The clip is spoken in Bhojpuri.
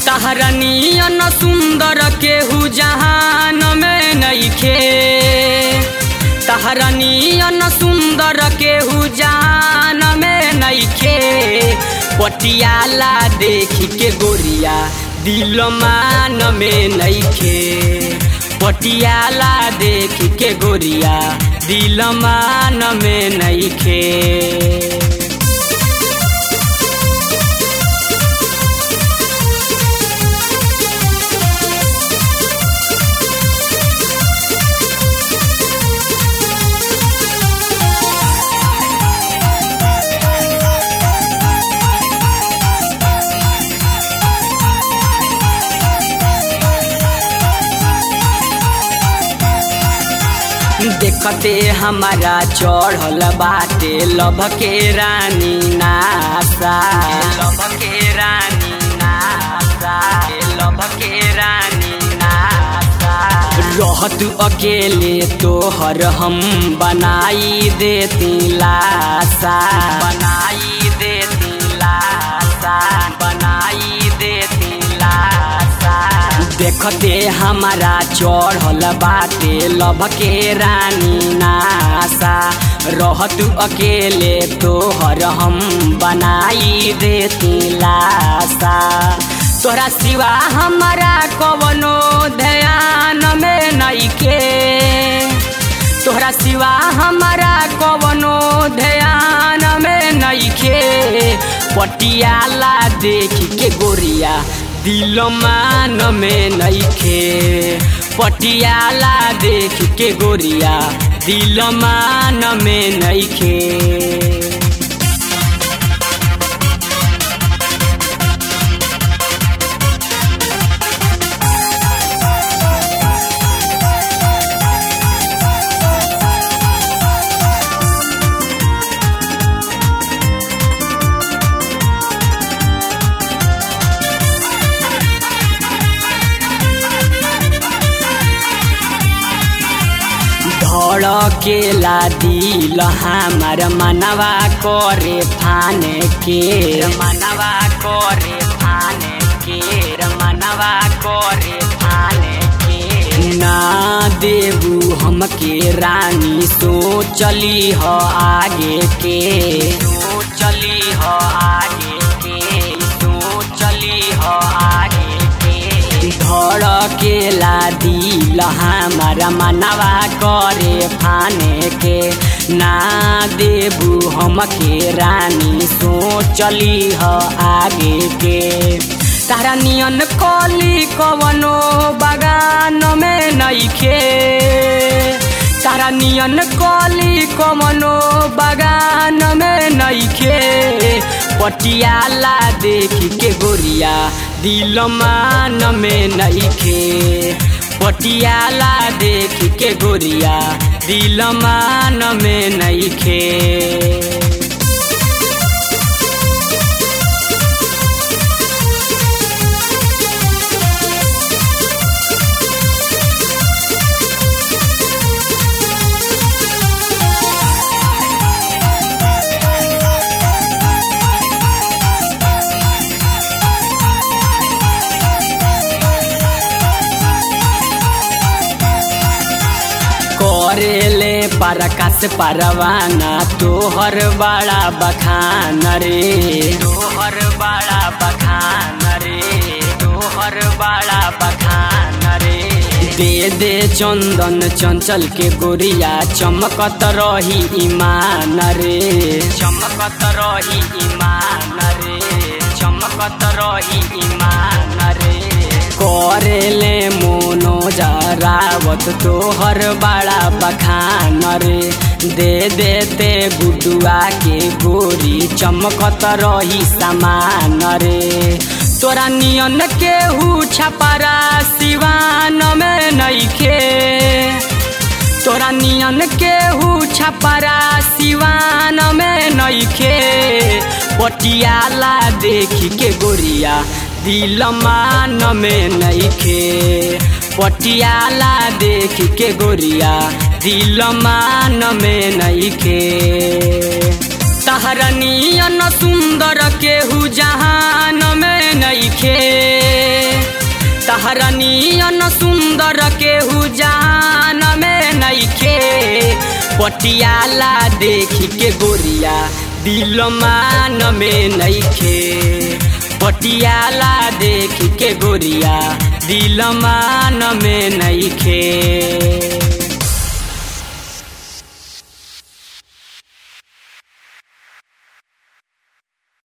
तहरा नियन सुंदर केहू जहान में नइखे। तहरा नियन सुंदर केहू जहान में नइखे। पटियाला देख के गोरिया दिल मान में नइखे। पटियाला देख के गोरिया दिल मान में नइखे। देखते हमारा चढ़ल बाटे लभ के रानी नासा। लभ के रानी नासा। लभ के रानी नासा। रहत अकेले तोहर हम बनाई देती लासा। बनाई देती लासा। बनाई देती लासा। देखते हमारा चढ़ल बाटे लभ के रानी नासा। रहत अकेले तोहर हम बनाई देती लासा। तोरा सिवा हमारा कवनो ध्यान में नइखे। तोरा सिवा हमारा कवनो ध्यान में नइखे। पटियाला देख के गोरिया दिल मान में नइखे। पटियाला देख के गोरिया दिल मान में नइखे। धड़केला दिल हमार मनवा करे फाने के। मनवा करे फाने के। मनवा करे फाने के। ना देबू हमके रानी सोचली ह आगे के। सोचली ह आगे के। सोचली ह आगे। धड़केला दिल हमारा मनवा करे फाने के। ना देबू हमके रानी सोचली ह आगे के। तारा नियन कली कवनो बगान में नइखे। तारा नियन कली कवनो बगान में नइखे। पटियाला देख के गोरिया दिल मान में नइखे। पटियाला देख के गोरिया दिल मान में नइखे। करेले परकाश परवाना तोहर बड़ा बखान रे। तोहर बड़ा बखान रे। तोहर बड़ा बखान रे। दे दे चंदन चंचल के गोरिया चमकत रही ईमान रे। चमकत रही ईमान रे। चमकत रही ईमान रे। करेले मोनो जरावत तोहर बड़ा बखान रे। दे देते गुडुआ के गोरी चमकत रही समान रे। तोरा नियन केहू छपरा सिवान में नइखे। तोरा नियन केहू छपरा सिवान में नइखे। पटियाला देख के गोरिया दिल मान में नइखे। पटियाला देख के गोरिया दिल मान में नइखे। तहरा नियन सुंदर केहू जहान में नइखे। तोहरा नियन सुंदर केहू जान में नइखे। पटियाला देख के गोरिया दिल मान में नइखे। पटियाला देख के गोरिया दिल मान में नइखे।